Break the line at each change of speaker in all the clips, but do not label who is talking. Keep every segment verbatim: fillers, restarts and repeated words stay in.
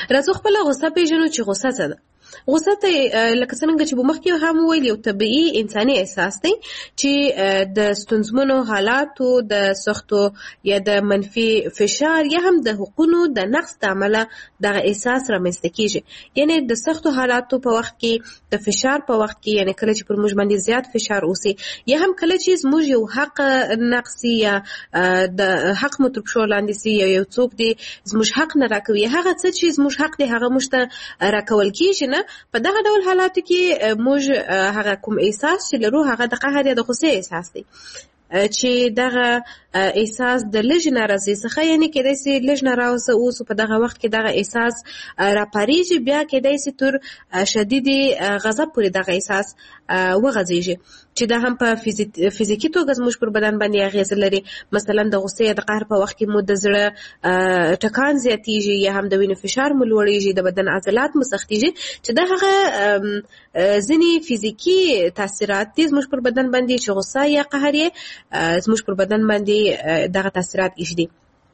راځو خپل غوسه پیژنو چې غوسه څه ده. غوسه ته لکه څنګه چې مخکې هم ویل یو طبیعي انساني احساس دی چې د ستونزمنو حالاتو د سختو یا د منفي فشار یا هم د حقوقو د نقص د امله دغه احساس رامنځته کیږي. یعنی د سختو حالاتو په وخت کې د فشار په وخت کې یعنی کله چې پر موږ باندې زیات فشار اوسي یا هم کله چې موږ یو حق نقصي یا د حق متربشو لاندې سي یا یو څوک دی زموږ حق نه راکوي هغه څه چې زموږ حق دی هغه موږ ته راکول کیږي نه. په دغه ډول حالاتو کې موږ هغه کوم احساس چې لرو هغه د قهر یا د غصې احساس دی چې دغه احساس د لږ ناراضي څخه یعنی کېدای شي لږ ناراضه اوسو په دغه وخت کې دغه احساس راپاریږي بیا کېدای شي تر شدید غضب پورې دغه احساس وغځیږي چې دا هم په فزیکي توګه زموږ پر بدن باندې اغیز لري. مثلا د غصې یا د قهر په وخت کې مو د زړه ټکان زیاتیږي یا هم د وینې فشار مو لوړیږي د بدن عضلات مو سختیږي چې دا هغه ځینې فزیکي تاثیرات دي زموږ پر بدن باندې چې غصه یا قهر یې زموږ پر بدن باندې دغه تاثیرات ایږدي.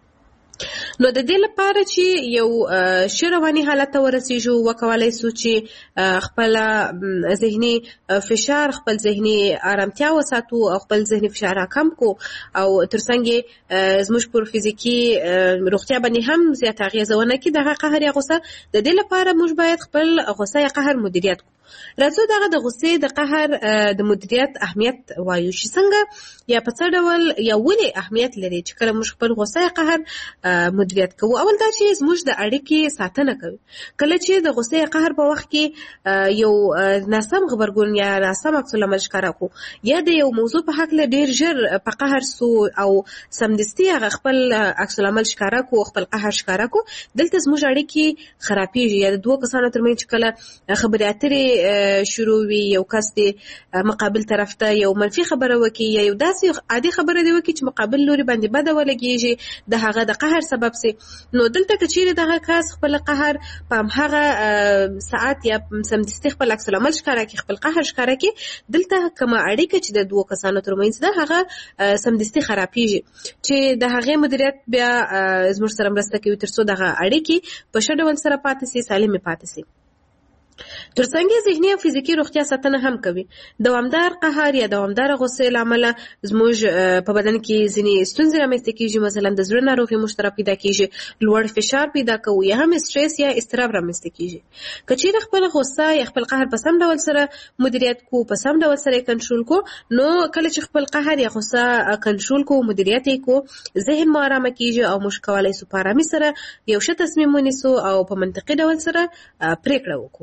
نو د دې لپاره چې یو ښه رواني حالت ته ورسیږو وکولای شو چې خپل ذهني فشار خپل ذهني آرامتیا وساتو او خپل ذهني فشار کم کو او ترڅنګ زموږ پر فزیکی روغتیا باندې هم زیات اغیزه ونه کړي. دغه قهر یا غصه د دې لپاره موږ باید خپل غصه یا قهر مدیریت کړو. راځو دغه د غصې د قهر د مدیریت اهمیت وایو چې څنګه یا په څه ډول یا ولې اهمیت لري چې کله موږ خپل غصه یا قهر مدیریت کوو. اول دا چې زموږ د اړیکې ساتنه کوي. کله چې د غصې یا قهر په وخت کې یو ناسم غبرګون یا ناسم عکس العمل ښکاره کو یا د یو موضوع په حق له ډیر ژر په قهر سو او سمدستي هغه خپل عکس العمل ښکاره کو خپل قهر ښکاره کو دلته زموږ اړیکې خرابېږي. یا د دوه کسانو ترمنځ کله خبرې اترې شروع وي یو کس دی مقابل طرف ته یو منفي خبره وکي یا یو داسې عادي خبره دی وکي چې مقابل لوري باندې بده ولګيږي د هغه د قهر سبب سي. نو دلته کچېره دغه کس خپل قهر په هغه ساعت یا سمدستي خپل عکس العمل ښکاره کوي خپل قهر ښکاره کوي دلته کومه اړیکه چې د دوه کسانو ترمنځ ده هغه سمدستي خرابېږي چې د هغه مدیریت بیا زموږ سره مرسته کوي ترڅو دغه اړیکې په ښه ډول سره پاتې سي سالمې پاتې سي. ترڅنګ ذهني او فزیکی روغتیا ساتنه هم کوي. دوامدار قهر یا دوامدار غصه لامل زموږ په بدن کې ځینې ستونزې رامنځته کیږي. مثلا د زړه ناروغي مشترک پیدا کیږي لوړ فشار پیدا کوي یا هم استرس یا اضطراب رامنځته کیږي. کچېره خپل غصه یا خپل قهر په سم ډول سره مدیریت کو په سم ډول سره کنټرول کو نو کله چې خپل قهر یا غصه کنټرول کو مدیریت کو ذهن مو آرام کیږي او موږ کولای شو په آرامۍ سره یو ښه تصمیم ونیسو او په منطقي ډول سره پریکړه وکړو.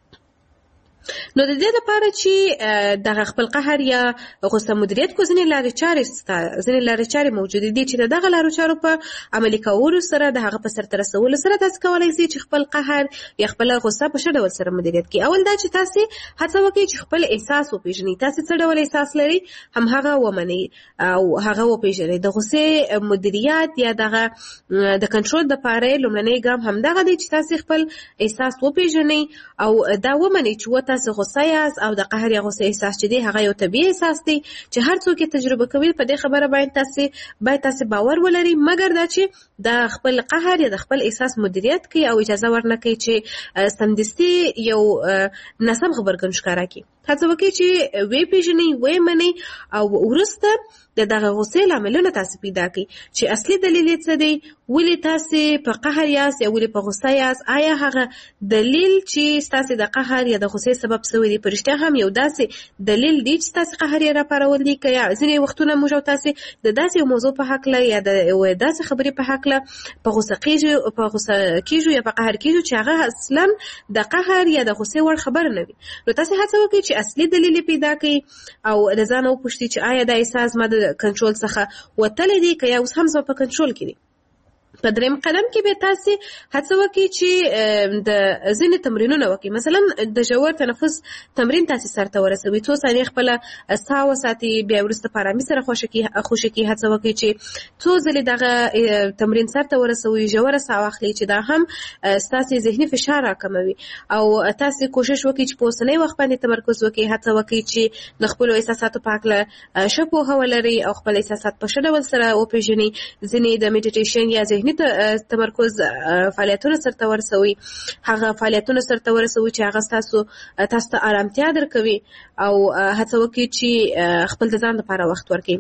نو د دې لپاره چې دغه خپل قهر یا غصه مدیریت کو ځینې لارې چارې سته ځینې لارې چارې موجودې دي چې دغه لارو چارو په عملي کولو سره د هغه په سرته رسولو سره تاسو کولای شئ چې خپل قهر یا خپل غصه په ښه ډول سره مدیریت کړئ. اول دا چې تاسو هڅه وکړئ چې خپل احساس وپېژنئ. تاسو څه ډول احساس لرئ هم هغه ومنئ او هغه وپېژنئ. د غصې مدیریت یا دغه د کنټرول لپاره لومړنی ګام هم دغه دی چې تاسو خپل احساس وپېژنئ او دا ومنئ چې تاسو غصه یاست او د قهر یا غصه احساس چې دی هغه یو طبيعي احساس دی چې هر څوک یې تجربه کوي. په دې خبره باید تاسو باید تاسو باور ولرئ مګر دا چې د خپل قهر یا د خپل احساس مدیریت کوي او اجازه ورنکړي چې سمدستي یو ناسم غبرګون ښکاره کړي. هڅه وکړئ چې وی پیژنئ وی منئ او وروسته د دغه غصې لاملونه تاسو پیدا کړئ چې اصلي دلیل یې څه دی ولې تاسو په قهر یاست یا ولې په غصه یاست. آیا هغه دلیل چې تاسو د قهر یا د غصې سبب شوی دی په رښتیا هم یو داسې دلیل دی چې تاسو قهر یې راپارول دي که یا ځینې وختونه موږ او تاسو د داسې یو موضوع په حق له یا د داسې خبرې په حق له په غصه کېږو په غصه کېږو یا په قهر کېږو چې هغه اصلا د قهر یا د غصې وړ خبره نه وي. نو تاسو هڅه وکړئ چې اصلي دلیل پیدا کړئ او د ځان وپوښتئ چې آیا دا احساس ما د کنټرول څخه وتلی دی که یا اوس هم زما په کنټرول کې دی. په دریم قدم کې به تاسو هڅه وکړئ چې د ځینې تمرینونه وکړئ. مثلا د ژور تنفس تمرین تاسو سرته ورسوي څو ثانیې خپل ساه وساتئ بیا وروسته په ارامۍ سره خوشې کړئ. هڅه وکړئ چې څو ځلې دغه تمرین سرته ورسوي ژوره ساه واخلئ چې دا هم ستاسو ذهني فشار راکموي او تاسو کوشش وکړئ چې په اوسنۍ وخت باندې تمرکز وکړئ. هڅه وکړئ چې د خپل احساساتو په هکله ښه پوهه ولرئ او خپل احساسات په ښه ډول سره وپېژنئ. ځینې د میډیټیشن یا ذهني ذهني تمرکز فعالیتونه سرته ورسوي، هغه فعالیتونه سرته ورسوي چې هغه تاسو تاسو ته آرامتیا درکوي او هڅه وکړئ چې خپل د ځان لپاره وخت ورکړئ.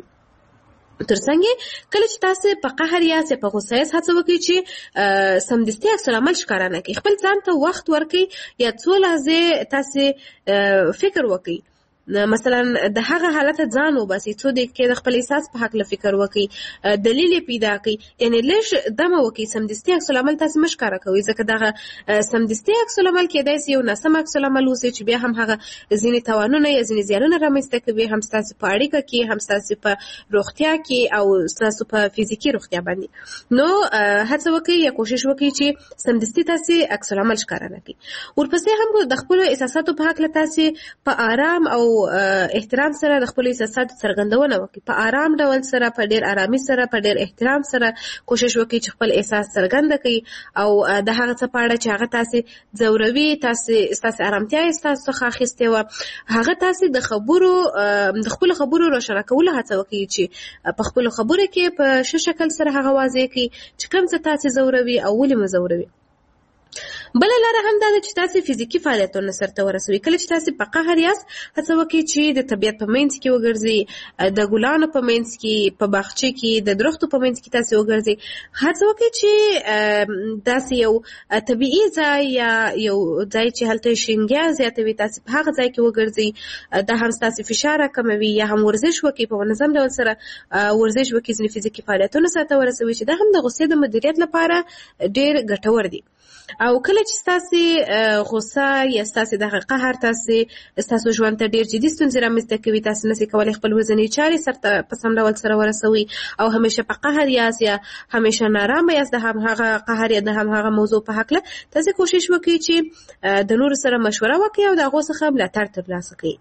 ترڅنګ کله چې تاسو په قهر یاست په غوسه یاست هڅه وکړئ چې سمدستي عکس العمل ښکاره نه کړئ، خپل ځان ته وخت ورکړئ یا څو لحظې تاسو فکر وکړئ. مثلا د هغه حالت ځان وباسي، څو دقیقې د خپل احساس په حق له فکر وکړي، دلیل پیدا کړي، یعنی لږ دمه وکړي. سمدستي عکس العمل تاسو مه ښکاره کوئ، ځکه دغه سمدستي عکس العمل کېدای شي یو ناسم عکس العمل اوسي چې بیا هم هغه ځینې تاوانونه یا ځینې زیانونه رامنځته کوي، هم ستاسو په اړیکه کې، هم ستاسو په روغتیا کې او ستاسو په فزیکي روغتیا باندې. نو هڅه وکړئ یا کوشش وکړئ چې سمدستي تاسو عکس العمل ښکاره نه کړئ. ورپسې هم د خپلو احساساتو په حق له تاسو په آرام او احترام سره د خپل احساساتو څرګندونه وکړي، په آرام ډول سره، په ډیر آرامي سره، په ډیر احترام سره کوشش وکړي چې خپل احساس څرګند کړي او د هغه څه په اړه چې هغه تاسو ځوروي، تاسو تاسو آرامتیا تاسو څخه اخیستې وه، هغه تاسو د خبرو د خپل خبرو روښانه کولو هڅه وکړي چې په خپل خبرو کې په ښه شکل سره هغه واضح کړي چې کوم څه تاسو ځوروي او ولې مو ځوروي. بل لاره هم دا ده چې تاسو فزیکی فعالیتونه سرته ورسوي. کله چې تاسو په قهر یاست هڅه وکړئ چې د طبیعت په منځ کې وګرځئ، د ګلانو په منځ کې، په باغچه کې، د درختو په منځ کې تاسو وګرځئ. هڅه وکړئ چې داسې یو طبیعي ځای یا یو ځای چې هلته شینګیا زیاتوي تاسو په هغه ځای کې وګرځئ. دا هم ستاسو فشار کموي. یا هم ورزش وکړئ، په منظم ډول سره ورزش وکړئ، ځینې فزیکي فعالیتونه سرته ورسوي چې دا هم د غوسې د مدیریت لپاره ډېر ګټور دي. او کله چې تاسو غوسه یا تاسو د قهر تاسو تاسو ژوند ته ډیر جدي ستونزې رامنځته کوي، تاسو نشئ کولی خپل ورځنی چارې سرته په سم ډول سره ورسوي او همیشه په قهر یاست یا همیشه نارامه یاست د هم هغه قهر یا د هم هغه موضوع په حق له تاسو کوشش وکړئ چې د نور سره مشوره وکړئ او د هغو څخه ملاتړ ترلاسه کړئ.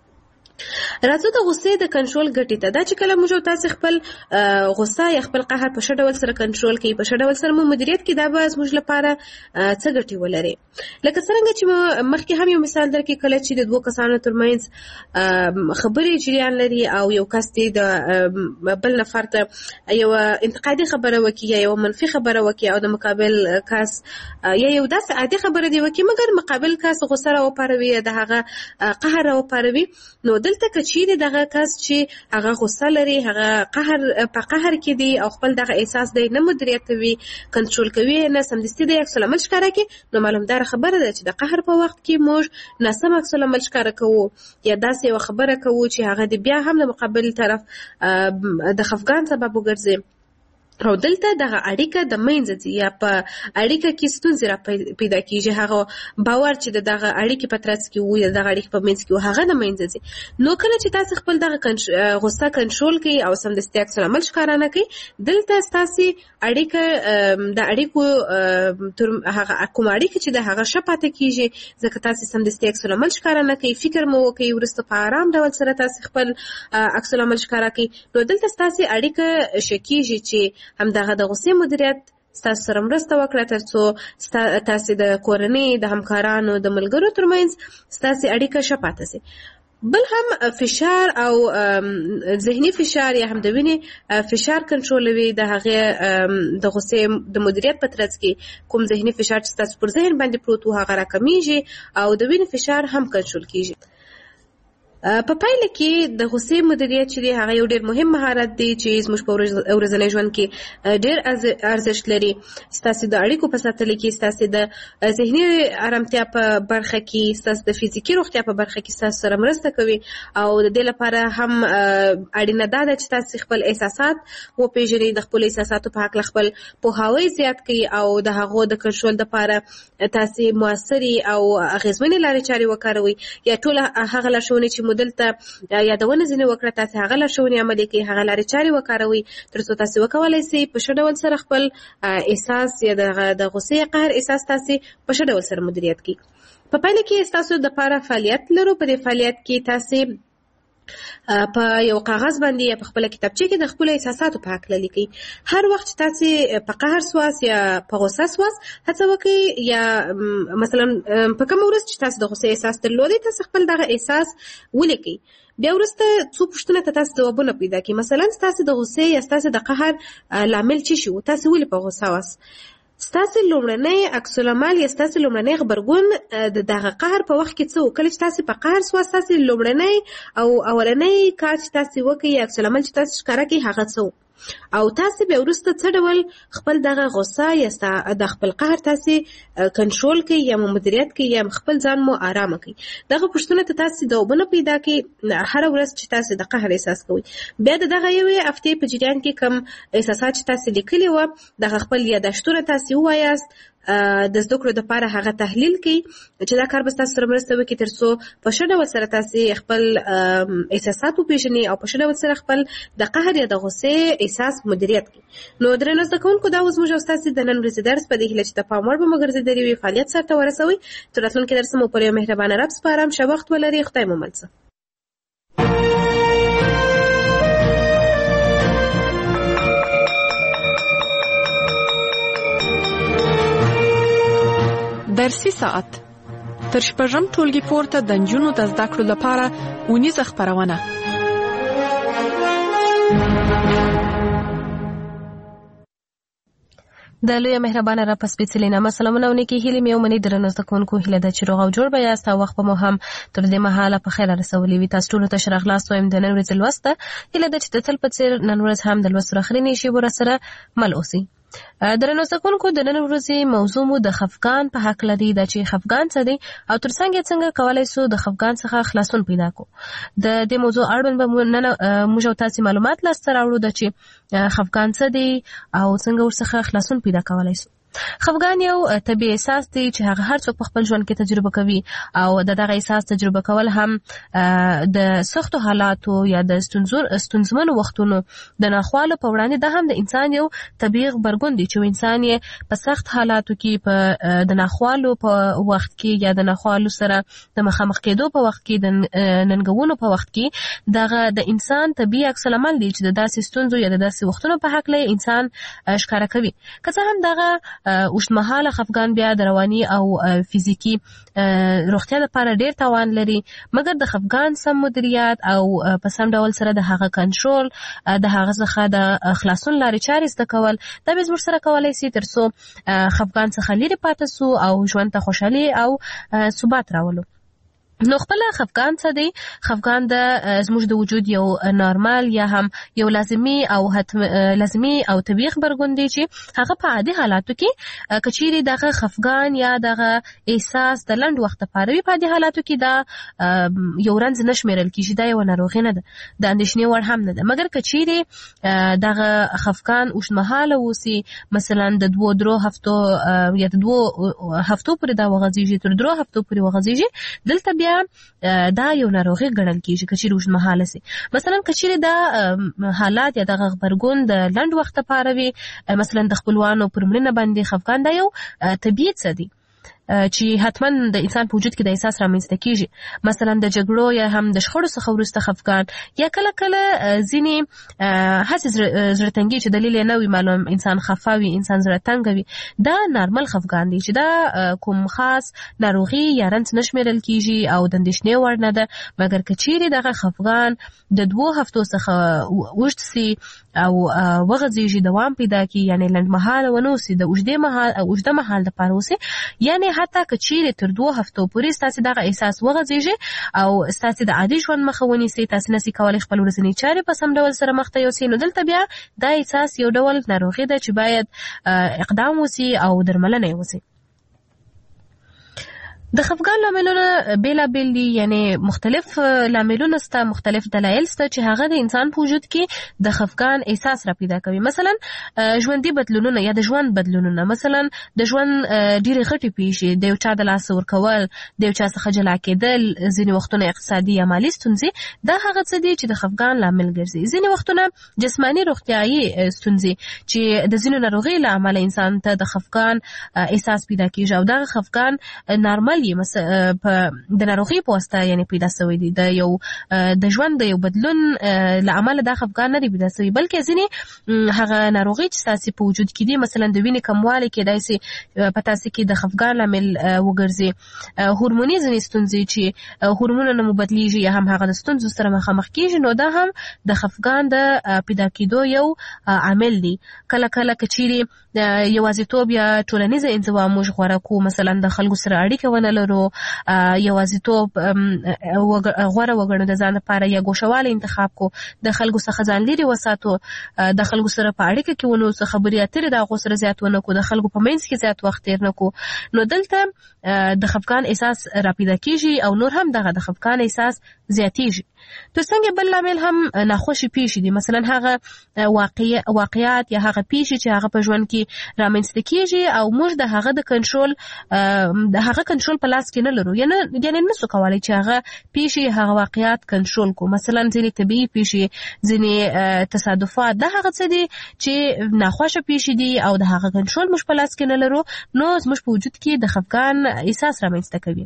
راځو د غوسې د کنټرول ګټې ته. دا چې کله موږ تاسو خپل غوسه یا خپل قهر په ښه ډول سره کنټرول کړئ، په ښه ډول سره مو مدیریت کړئ، دا به زموږ لپاره څه ګټې ولري. لکه څرنګه چې مخکې هم یو مثال درکړي، کله چې د دوو کسانو ترمنځ خبرې جریان لري او یو کس د بل نفر ته یو انتقادي خبره وکړي یا یو منفي خبره وکړي او د مقابل کس یا یو داسې عادي خبره دی وکړي مګر مقابل کس غوسه راوپاروي، د هغه قهر راوپاروي، نو دلته که چیرې دغه کس چې هغه غوسه لري، هغه قهر په قهر کې دی او خپل دغه احساس دی نه مدیریت کوي، کنټرول کوي، نه سمدستي د عکس العمل ښکاره کوي، نو معلومداره خبره ده چې د قهر په وخت کې موږ ناسم عکس العمل ښکاره کوو یا داسې یوه خبره کوو چې هغه د بیا هم د مقابل طرف د خفګان سبب وګرځي. او دلته دغه اړیکه د منځه ځي یا په اړیکه کې ستونزې را پیدا کېږي، هغه باور چې د دغه اړیکې په ترڅ کې وو یا دغه اړیکې په منځ کې وو هغه د منځه ځي. نو کله چې تاسو خپل دغه غوسه کنټرول کړئ او سمدستي عکس العمل ښکاره نه کړئ، دلته ستاسو اړیکه د اړیکو هغه کومه اړیکه چې د هغه ښه پاتې کېږي، ځکه تاسو سمدستي عکس العمل ښکاره نه کړئ، فکر مو وکړئ، وروسته په آرام ډول سره تاسو خپل عکس العمل ښکاره کړئ، نو دلته ستاسو اړیکه ښه کېږي چې همدغه د غوسې مدیریت ستاسو سره مرسته وکړه ترڅو تاسو د کورنۍ، د همکارانو، د ملګرو ترمنځ ستاسو اړیکه ښه پاتې شي. بل هم فشار او ذهني فشار یا هم د وینې فشار کنټرولوي. د هغې د غوسې د مدیریت په ترڅ کې کوم ذهني فشار چې ستاسو پر ذهن باندې پروت و هغه راکمیږي او د وینې فشار هم کنټرول کیږي. په پایله کې د غوسې مدیریت چې دی هغه یو ډېر مهم مهارت دی چې زموږ په ورځني ژوند کې ډېر ارزښت لري. ستاسو د اړیکو په ساتلو کې، ستاسو د ذهني آرامتیا په برخه کې، ستاسو د فزیکي روغتیا په برخه کې ستاسو سره مرسته کوي او د دې لپاره هم اړینه ده چې تاسو خپل احساسات وپېژنئ، د خپل احساساتو په هکله خپل پوهاوی زیات کړئ او د هغو د کنټرول لپاره تاسو موثرې او اغېزمنې لارې چارې وکاروئ یا ټول هغه لارښوونې چې دلته یادونه ځینې وکړه تاسو هغه لارښوونې عملي کړئ، هغه لارې چارې وکاروئ ترڅو تاسو وکولی شئ په ښه ډول سره خپل احساس یا د غوسې قهر احساس تاسو په ښه ډول سره مدیریت کړئ. په پایله کې ستاسو د لپاره فعالیت لرو. په دې فعالیت کې تاسو په یو کاغذ باندې یا په خپل کتابچه کې د خپل احساساتو په حق لیکي. هر وخت تاسو په قهر سواس یا په غوسه سواس هڅه وکړئ یا مثلا په کوم ورځ چې تاسو د غوسه احساس درلودي تاسو خپل دغه احساس ولیکئ. بیا وروسته څو پوښتنې ته تاسو ځوابونه پیدا کړئ. مثلا تاسو د غوسې یا تاسو د قهر لامل څه شو، تاسو ولې په غوسه واس، ستاسو لومړنی عکس العمل یا ستاسو لومړنی غبرګون د دغه قهر په وخت کې څه، کله چې تاسو په قهر سواس تاسو لومړنی او اولنی کار چې تاسو وکړئ عکس العمل چې تاسو ښکاره کړئ هغه څه، او تاسو به وروسته څه ډول خپل دغه غوسه یا د خپل قهر تاسو کنټرول کړئ یا مدیریت کړئ یا خپل ځان مو آرام کړئ. دغه پوښتنه ته تاسو ځوابونه پیدا کړئ هر ورځ چې تاسو د قهر احساس کوئ. بیا د دغه یوې هفتې په جریان کې کوم احساسات چې تاسو لیکلي وو دغه خپل یادښتونه تاسو ووایاست، د زده کړو دپاره هغه تحلیل کړئ چې دا کار به ستاسو سره مرسته وکړي تر څو په ښه ډول سره تاسو خپل احساسات وپېژنئ او په ښه ډول سره خپل د قهر یا د غوسې احساس مدیریت کړئ. نو درنو زده کوونکو دا اوس زموږ او ستاسو د نن ورځې درس په دې هیله چې د پام وړ به مو ګرځېدلی وي فعالیت سرته ورسوئ. تر راتلونکي درس مو پر یو مهربانه رب سپارم. ښه وخت ولرئ. خدای مو مل شه.
درسي ساعت تر شپږم ټولګي پورته د نجونو د زده کړو لپاره اونیزه خپرونه.
د لوی مهربانه را په سپېڅلي نامه سلامونه او نیکې هیلې مې ومنئ. درنو زده کوونکو هیله ده چې روغ او جوړ به یاست او وخت به مو هم تر دې مهاله په خیر رسولی وي. تاسو ټولو ته ښه راغلاست وایم. د نن ورځې لوست ده هیله ده چې د تل په څېر نن ورځ هم د لوستو اخرینۍ شیبو راسره مل اوسئ. درنو زده کوونکو د نن ورځې موضوع مو د خفګان په هکله دی، دا چې خفګان څه دی او ترڅنګ یې څنګه کولی سو د خفګان څخه خلاصون پیدا کړو. د دې موضوع اړوند به نن موږ او تاسې معلومات لاسته راوړو د چې خفګان څه دی او څنګه ورڅخه خلاصون پیدا کولی سو. خفګان یو طبیعي احساس دی چې هغه هر څوک په خپل ژوند کې تجربه کوي او د دغه احساس تجربه کول هم د سختو حالاتو یا د ستونزمنو وختونو د ناخوالو په وړاندې دا هم د انسان یو طبیعي غبرګون دی چې انسان یې په سخت حالاتو کې په د ناخوالو په وخت کې یا د ناخوالو سره د مخامخ کېدو په وخت کې د ننګونو په وخت کې دغه د انسان طبیعي عکس العمل دی چې د داسې ستونزو یا د داسې وختونو په هکله انسان ښکاره کوي. که څه هم دغه اوږدمهاله خفګان بیا د رواني او فزیکي روغتیا لپاره ډیر تاوان لري، مګر د خفګان سم مدیریت او په سم ډول سره د هغه کنټرول د هغه څخه د خلاصون لارې چارې زده کول دا به زموږ سره کولی سي تر څو خفګان څخه لرې پاتې سو او ژوند ته خوشحالي او ثبات راولو. نو خپل خفګان څه دی؟ خفګان د زموږ د وجود یو نارمال یا هم یو لازمي او حتم لازمي او طبیعي خبرګون دی چې هغه په عادي حالاتو کې کچيري دغه خفګان یا دغه احساس د لنډ وخت لپاره وي، په عادي حالاتو کې دا یو رنځ نشمیرل کیږي، دا یو ناروغي نه ده، د اندېښنې وړ هم نه ده. مګر کچيري دغه خفګان اوږدمهاله وسی، مثلا د دوه درو هفتو یا د دوه هفتو پورې دا وغځيږي، تر درو هفتو پورې وغځيږي، دلته بیا دا یو ناروغي ګڼل کیږي کچيري اوږدمهاله سي. مثلا کچيري دا حالات یا دغه غبرګون د لنډ وخت لپاره وي، مثلا د خپلوانو پر مړینه باندې خفګان دا یو طبیعي څه دی چې حتما د انسان په وجود کې د احساس رامنځته کیږي. مثلا د جګړو یا هم د شخړو څخه وروسته خفګان یا کله کله ځینې هڅې زړه تنګي چې دلیل یې نه وي معلوم، انسان خفه وي، انسان زړه تنګ وي، دا نارمل خفګان دی چې دا کوم خاص ناروغي یا رنځ نه شمیرل کیږي او د اندېښنې وړ نه ده. مګر که چیرې دغه خفګان د دوو هفتو څخه اوږد سي او وغځېږي، دوام پیدا کړي، یعنې لنډمهاله ونه اوسي، د اوږدې مهال اوږده مهال دپاره اوسي، یعنې حتی که چیرې تر دوه هفتو پورې ستاسې دغه احساس وغځېږي او ستاسې د عادي ژوند مخه ونیسئ، تاسې نسئ کولی خپل ورځنۍ چارې په سم ډول سره مخته یوسئ، نو دلته بیا دا احساس یو ډول ناروغي ده چې باید اقدام وسي او درملنه یې وسي. د خفګان لاملونه بیلابیل دي، یعنی مختلف لاملونه سته، مختلف دلایل سته چې هغه د انسان په وجود کې د خفګان احساس را پیدا کوي. مثلا ژوندي بدلونونه یا د ژوند بدلونونه، مثلا د ژوند ډېرې غټې پیښې، د یو چا د لاس ورکول، د یو چا څخه جلا کېدل، ځینې وختونه اقتصادي یا مالي ستونزې، دا هغه څه دي چې د خفګان لامل ګرځي. ځینې وختونه جسماني روغتیایي ستونزې چې د ځینو ناروغیو له امله انسان ته د خفګان احساس پیدا کېږي او دغه خفګان نارمل یې په د ناروغي په واسطه یعنی پیدا شوی دی د یو د ژوند د یو بدلون له امله دا خفګان نه دی پیدا شوی بلکې ځینې هغه ناروغي چې تاسو په وجود کې دي مثلا د وینې کموالی کېدای شي په تاسو کې د خفګان لامل وګرځي هورموني ځینې ستونزې چې هورمونونه مو بدلیږي یا هم هغه د ستونزو سره مخامخ کېږي نو دا هم د خفګان د پیدا کېدو یو عامل دی کله کله کچيري یوازیتوب یا ټولنیزه انزوا موږ غوړه کو مثلا د خلکو سره اړیکه ونه لرو یوازیتوب غوړه وګڼو د ځان لپاره یا ګوښواله انتخاب کو د خلکو څخه ځان لري وساتو د خلکو سره په اړیکه کې ونه څه خبرې اترې د غو سره زیات ونه کو د خلکو په منځ کې زیات وخت تیر نه کو نو دلته د خفګان احساس را پیدا کیږي او نور هم دغه د خفګان احساس زیاتیږي تو څنګه بل عامل هم ناخوشي پیښې دي مثلا هغه واقعي واقعیات یا هغه پیښې چې هغه په ژوند کې رامنځته کیږي او موږ د هغه د کنټرول د هغه کنټرول په لاس کې نه لرو یعنی یعنی نسو کولای چې هغه پیښې هغه واقعیات کنټرول کو مثلا ځینې طبيعي پیښې ځینې تصادفات د هغه څه دي چې ناخوښه پیښې دي او د هغه کنټرول موږ په لاس کې نه لرو نو موږ په وجود کې د خفګان احساس رامنځته کوي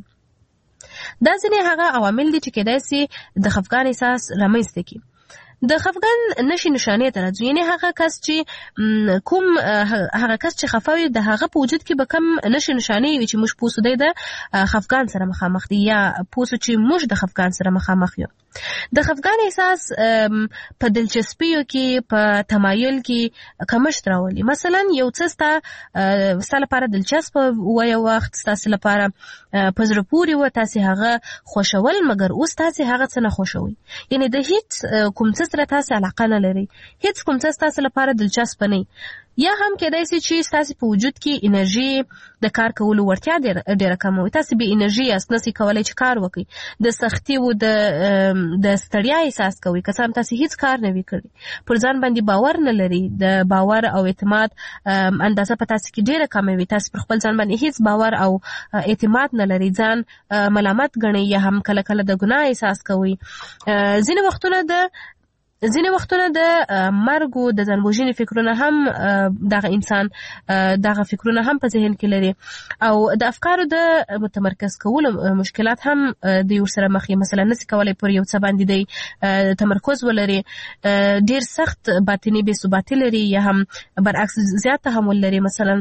دا ځینې هغه عوامل دي چې کېدای شي د خفګان احساس رامنځته کړي د خفګان نشي نشانې ته راځي یعنی هغه کس چې کوم هغه کس چې خفاوي د هغه په وجود کې به کم نشي نشانې وي چې موږ پوسو دی د خفګان سره مخامخ دي یا پوسو چې موږ د خفګان سره مخامخ یو د خفګان احساس په دلچسپیو کې په تمایل کې کمښت راولي مثلا یو څه ستا ستا لپاره دلچسپ و یو وخت ستاسو لپاره په زړه پورې و تاسو هغه خوښول مګر اوس تاسو هغه څه نه خوښوي یعنی د هیڅ کوم څه سره تاسو علاقه نه لري هیڅ کوم څه تاسو لپاره دلچسپ نه یا هم کېدای شي چې تاسو په وجود کې انرژي د کار کولو ورتیا ډیره کم وي تاسو به انرژي اس نسي کولای چې کار وکړي د سختي او د د ستړیا احساس کوي که څنګه تاسو هیڅ کار نه وکړي پر ځان باندې باور نه لري د باور او اعتماد اندازه په تاسو کې ډیره کم وي تاسو پر خپل ځان باندې هیڅ باور او اعتماد نه لري ځان ملامت ګڼي یا هم کله کله د ګناه احساس کوي ځینې وختونه د ځینې وختونه د مرګ او د ځانوژنې فکرونه هم دغه انسان دغه فکرونه هم په ذهن کې لري او د افکارو د متمرکز کولو مشکلات هم د یو سره مخ یې مثلا نس کولای پر یو څه باندې دی تمرکز ولري ډیر سخت باطنی بې ثباتی لري یا هم برعکس زیات تحمل لري مثلا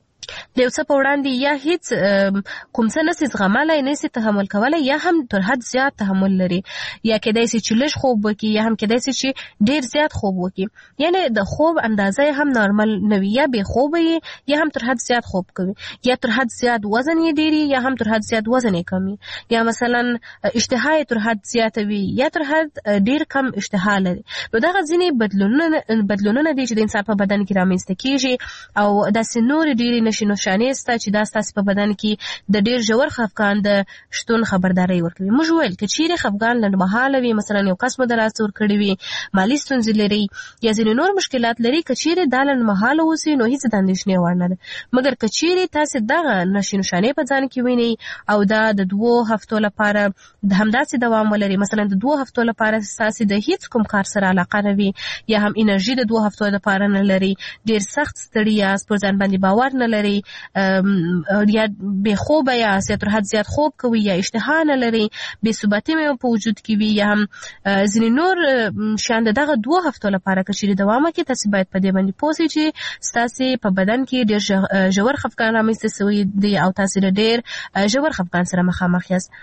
د یو څه په وړاندې یا هیڅ کوم څه نسي زغملای نسي تحمل کولای یا هم تر حد زیات تحمل لري یا کېدای شي چې لږ خوب وکړي یا هم کېدای شي چې ډیر زیات خوب وکړي یعنی د خوب اندازه هم نارمل نه وي یا به خوب وي یا هم تر حد زیات خوب کوي یا تر حد زیات وزن یې ډیری یا هم تر حد زیات وزن یې کمی یا مثلا اشتها تر حد زیات وي یا تر حد ډیر کم اشتها لري نو دا غځنی بدلونونه بدلونونه دي چې د انسان په بدن کې رامنځته کیږي او د سنور ډیری نشي نشانې ستا چې دا ستاسو په بدن کې د ډیر ژور خفګان د شتون خبرداري ورکوي موږ ویل چې چیرې خفګان لنډمهاله وي مثلا یو کس مو د لاس ور کړی وي مالی ستونزې لري یا ځینې نور مشکلات لري چې چیرې دا لنډمهاله وسی نو هیڅ د اندېښنې وړ نه ده مګر که چیرې تاسو دغه نشي نشانې په ځان کې ویني او دا د دوو هفتو لپاره د همداسې دوام ولري مثلا د دوو هفتو لپاره تاسو د هیڅ کوم کار سره علاقه نه وي یا هم انرژي د دوو هفتو لپاره نه لري ډیر سخت ستړیا پر ځان باندې باور نه لري یا به خوب یا تر حد زیات خوب کوي یا اشتها نه لري به ثباتی مې په وجود کې وي یا هم ځینې نور شان دغه دوه هفتو لپاره کچې دوام کوي تاسو باید په دې باندې پوه شئ چې تاسو په بدن کې ډېر ژور خفګان رامنځته شوی دی او تاسو ډېر ژور خفګان سره مخامخ یاست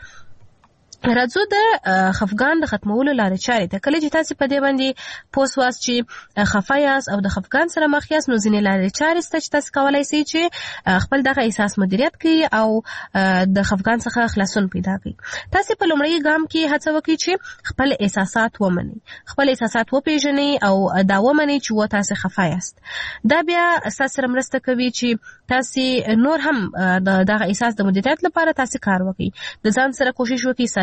راځو د خفګان د ختمولو لارې چارې ته کله چې تاسو په دې باندې پوه واست چې خفه یاست او د خفګان سره مخ یاست نو ځینې لارې چارې شته چې تاسو کولی شئ چې خپل دغه احساس مدیریت کړئ او د خفګان څخه خلاصون پیدا کړئ تاسو په لومړي ګام کې هڅه وکړئ چې خپل احساسات ومنئ خپل احساسات وپېژنئ او دا ومنئ چې و تاسو خفه یاست دا بیا تاسو سره مرسته کوي چې تاسو نور هم دغه احساس د مدیریت لپاره تاسو کار وکړئ د ځان سره کوشش وکړئ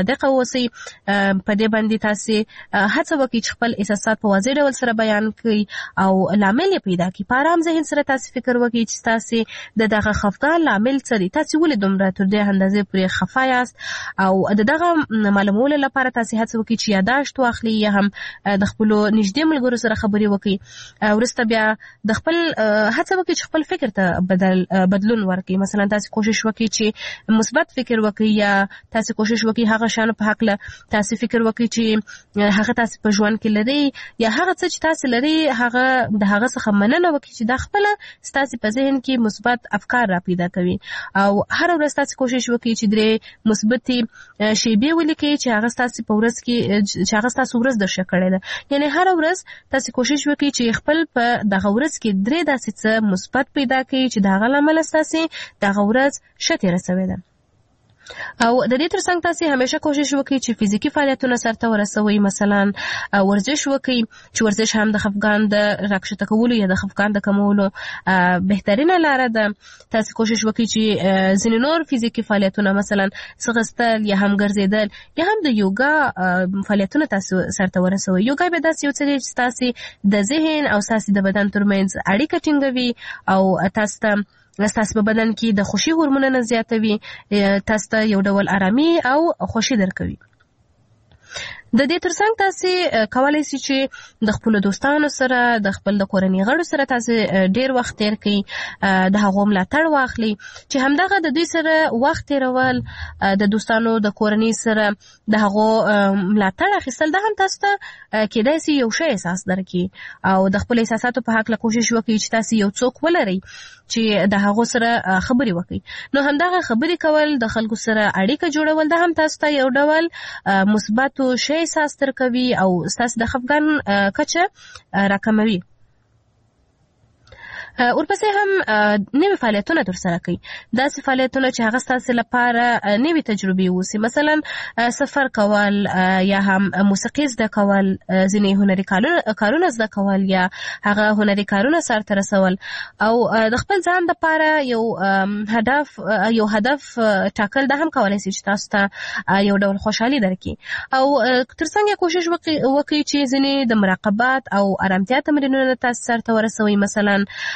صادق اوسئ. په دې باندې تاسو هڅه وکړئ چې خپل احساسات په واضح ډول سره بیان کړئ او لامل یې پیدا کړئ. په آرام ذهن سره تاسو فکر وکړئ چې تاسو د دغه خفګان لامل څه دی، تاسو ولې دومره تر دې اندازې پورې خفه یاست، او د دغه معلومولو لپاره تاسو هڅه وکړئ چې یادداشت واخلئ یا هم د خپل نږدې ملګرو سره خبرې وکړئ. ورسته بیا د خپل هڅه وکړئ چې خپل فکر ته بدل بدلون ورکړئ. مثلا تاسو کوشش وکړئ چې مثبت فکر وکړئ، یا تاسو کوشش وکړئ هغه شانو په حق له تاسو فکر وکړئ چې هغه تاسو په ژوند کې لري، یا هغه څه چې تاسو لري هغه د هغه څخه مننه وکړئ چې دا خپل تاسو په ذهن کې مثبت افکار را پیدا کوي. او هر ورځ تاسو کوشش وکړئ چې درې مثبت شیبې ولیکئ چې هغه تاسو په ورځ کې چې هغه تاسو ورځ درشه کړې ده. یعنی هر ورځ تاسو کوشش وکړئ چې خپل په دغه ورځ کې درې داسې څه مثبت پیدا کړئ چې دغه لامل تاسو دغه ورځ شته رسوي ده. او د دې ترڅنګ تاسو همیشه کوشش وکړئ چې فزیکی فعالیتونه سرته ورسوي. مثلا ورزش وکړئ چې ورزش هم د خفګان د راکښته کولو یا د خفګان د کمولو بهترینه لاره ده. تاسو کوشش وکړئ چې ځینې نور فزیکی فعالیتونه مثلا ځغستل یا هم ګرځېدل یا هم د یوګا فعالیتونه تاسو سرته ورسوي. یوګا به داسې یو څه دی چې تاسو د ذهن او تاسو د بدن ترمنځ اړیکه ټینګوي او تاسو ته تاسو په بدن کې د خوشي هورمونونه زیاتوي، تاسو ته یو ډول آرامي او خوشي درکوي. د دې ترڅنګ تاسو کولای شئ چې د خپل دوستانو سره د خپل د کورنۍ غړو سره تاسو ډیر وخت تیر کړئ، د هغو ملاتړ واخلئ چې همدغه د دوی سره وخت تیرول، د دوستانو د کورنۍ سره د هغو ملاتړ اخیستل دا هم تاسو ته کېدای شي یو ښه احساس درکړي. او د خپل احساساتو په حق له کوشش وکړئ چې تاسو یو څوک ولرئ چې د هغو سره خبرې وکړي. نو همدغه خبرې کول، د خلکو سره اړیکه جوړول دا هم تاسو ته یو ډول مثبت شی احساس درکوي او ستاسو د خفګان کچه راکموي. ورپسې هم نوې فعالیتونه ترسره کړئ، داسې فعالیتونه چې هغه ستاسو لپاره نوې تجربې اوسي. مثلا سفر کول یا هم موسیقي زده کول، ځینې هنري کارونه زده کول یا هغه هنري کارونه سرته رسول، او د خپل ځان لپاره یو هدف یو هدف ټاکل دا هم کولای شي چې تاسو ته یو ډول خوشحالي درکړي. او ترڅنګ کوشش وکړئ چې ځینې د مراقبت او آرامتیا تمرینونه تاسو سرته ورسوي. مثلا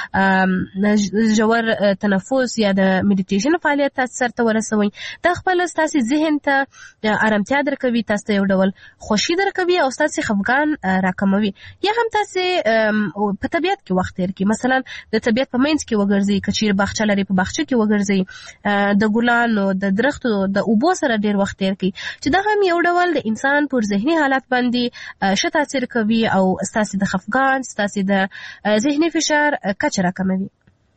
ژور تنفس یا د میډیټیشن فعالیت تاسو سرته ورسوي. دا خپل تاسو ذهن ته آرامتیا درکوي، تاسو ته یو ډول خوشي درکوي او تاسو خفګان راکموي. یا هم تاسو په طبیعت کې وخت تیر کړئ، مثلا د طبیعت په منځ کې وګرځئ، کچیر باغچه لري په باغچه کې وګرځئ، د ګلانو د درختو د اوبو سره ډیر وخت تیر کړئ چې دا هم یو ډول د انسان پر ذهني حالت باندې ښه تاثیر کوي او تاسو د خفګان، تاسو د ذهني فشار کچه راکموي.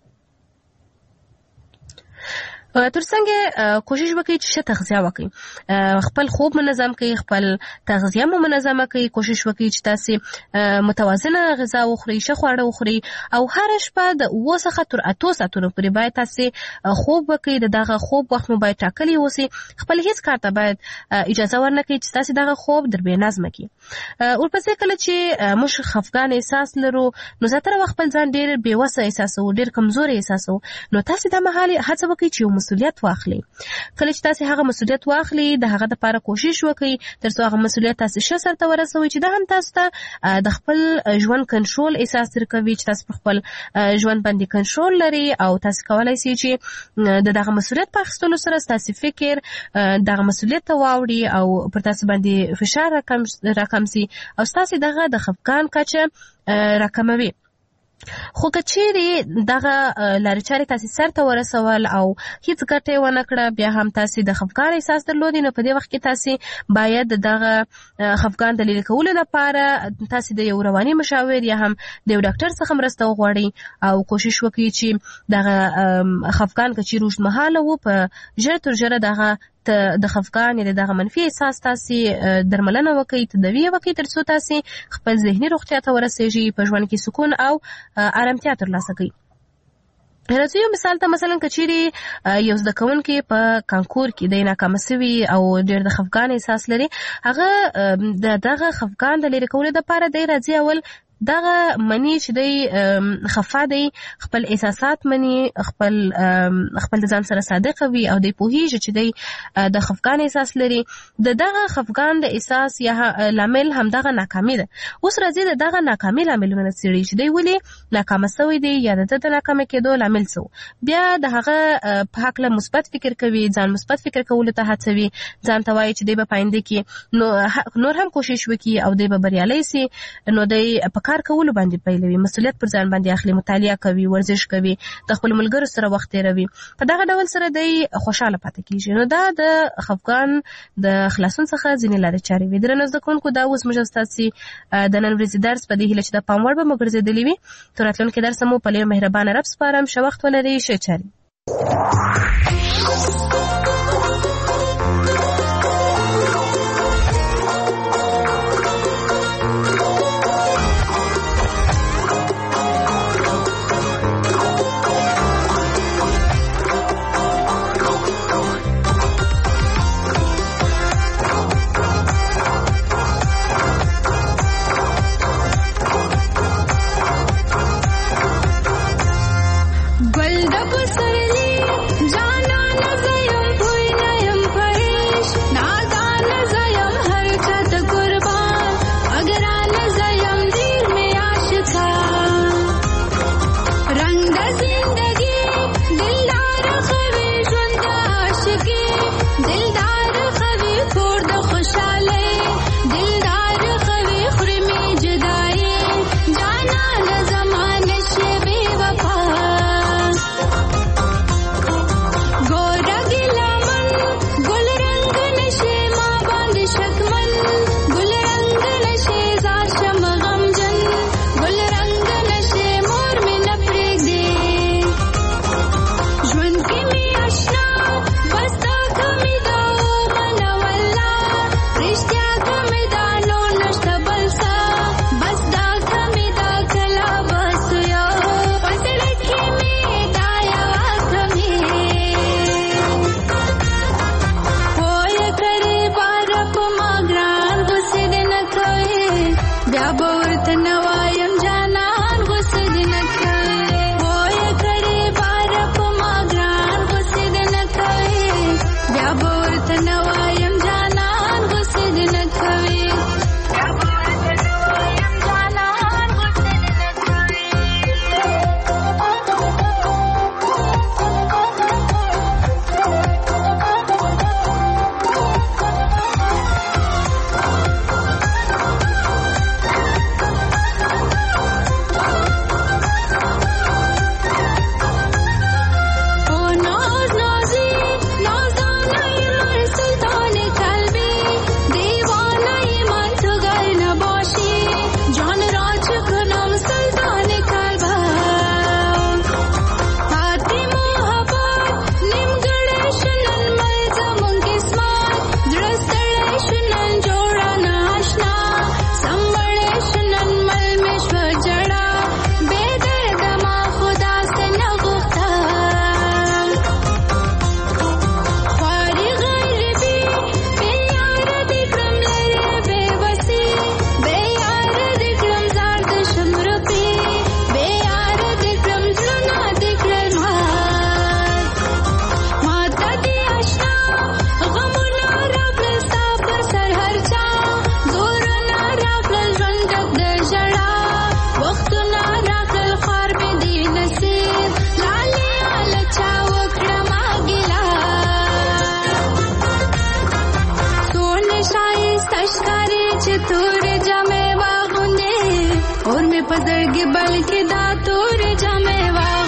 ترڅنګ کوشش وکړئ چې ښه تغذیه وکړئ، خپل خوب منظم کړئ، خپل تغذیه مو منظمه کړئ. کوشش وکړئ چې تاسو متوازنه غذا وخورئ، ښه خواړه وخورئ، او هر شپه د اووه څخه تر اتو ساعتونو پورې باید تاسو خوب وکړئ. د دغه خوب وخت مو باید ټاکلی اوسي. خپل هیڅ کار ته باید اجازه ورنکړئ چې تاسو دغه خوب در بې نظمه کړي. ورپسې کله چې موږ خفګان احساس لرو نو زیاتره وخت خپل ځان ډېر بېوسه احساسوو، ډېر کمزوری احساسوو. نو تاسو دا مهال هڅه وکړئ چې مسؤلیت واخلي. کله چې تاسو هغه مسؤلیت واخلي د هغه لپاره کوشش وکړئ ترڅو هغه مسؤلیت تاسو ښه سرته ورسوي چې دا هم تاسو ته د خپل ژوند کنټرول احساس درکوي چې تاسو په خپل ژوند باندې کنټرول لري او تاسو کولای شئ چې د دغه مسؤلیت په اخیستلو سره تاسو فکر دغه مسؤلیت ته واوړي او پر تاسو باندې فشار راکم راکم سي او تاسو دغه د خفګان کچه راکموي. خو که چیرې دغه لارې چارې تاسو سرته ورسول او هیڅ ګټه یې ونه کړه، بیا هم تاسو د خفګان احساس درلودی، نو په دې وخت کې تاسو باید دغه خفګان د لرې کولو لپاره تاسو د یو رواني مشاور یا هم د یو ډاکټر څخه مرسته وغواړئ او کوشش وکړئ چې دغه خفګان که چیرې اوږدمهاله و په ژر تر ژره دغه د خفګان یا دغه منفي احساس تاسو درملنه وکړئ، تداوی وکړئ ترڅو تاسو خپل ذهني روغتیا ته ورسیږئ، په ژوند کې سکون او آرامتیا ترلاسه کړئ. راځئ یو مثال ته، مثلا که چیرې یو زده کوونکی په کانکور کې دی ناکامه سوي او ډېر د خفګان احساس لري، هغه د دغه خفګان د لرې کولو دپاره دی راځي اول دغه منی چې دی خفا دی خپل احساسات منی خپل خپل ځان سره صادق وي او دی پوهیږي چې دی د خفګان احساس لري د دغه خفګان د احساس یا لامل هم دغه ناکامي ده. اوس راځي د دغه ناکامي لاملونه څېړي چې دی ولې ناکامه سوی دی یا د د ناکامه کېدو لامل څه بیا د هغه په هکله مثبت فکر کوي ځان مثبت فکر کولو ته هڅوي ځان ته وایي چې دی به پاینده کې نو نور هم کوشش وکړي او دی به بریالی سي نو دی په کار کولو باندې پیلوي مسؤلیت پر ځان باندې اخلي مطالعه کوي ورزش کوي د خپل ملګرو سره وخت تیروي په دغه ډول سره دی خوشاله پاتې کیږي. نو دا د خفګان د خلاصون څخه ځینې لارې چارې وي. درنو زده کوونکو دا اوس موږ ستاسو د نن ورځې درس په دې هیله چې د پام وړ به مو ګرځېدلی وي. تر راتلونکي درس مو په لوی مهربانه رب سپارم. ښه وخت ولرئ. ښه چارې.
पजड़गी बल्कि दातूर जमेवा